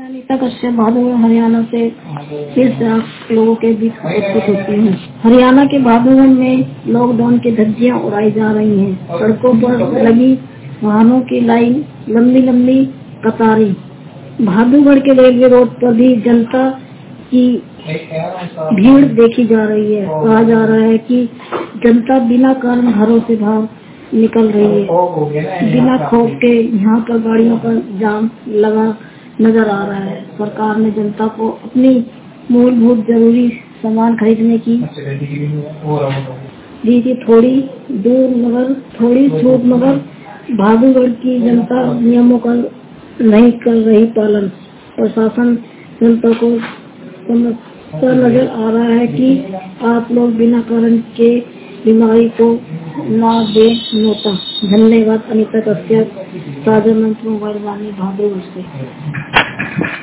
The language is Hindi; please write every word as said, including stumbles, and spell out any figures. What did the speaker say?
अनीता कश्यप भादुगढ़ हरियाणा से तीस लाख लोगों के बीच उपस्थित होती हूँ। हरियाणा के भादुगढ़ में लॉकडाउन की धज्जियां उड़ाई जा रही हैं। सड़कों पर लगी वाहनों की लाइन, लंबी लंबी कतारें। भादुगढ़ के रेलवे रोड पर भी जनता की भीड़ देखी जा रही है। कहा जा रहा है कि जनता बिना कारण घरों से बाहर निकल रही है। बिना खौफ के यहाँ पर गाड़ियों का जाम लगा नजर आ रहा है। सरकार ने जनता को अपनी मूलभूत जरूरी सामान खरीदने की दी थी थोड़ी दूर मगर थोड़ी छूट, मगर भादुगढ़ की जनता नियमों का नहीं कर रही पालन। प्रशासन जनता को समझता नजर आ रहा है कि आप लोग बिना कारण के बीमारी को ना दे नोटा। धन्यवाद। अनीता कश्यप, ताजा मंच मोबाइल वाणी, भादुगढ़ से।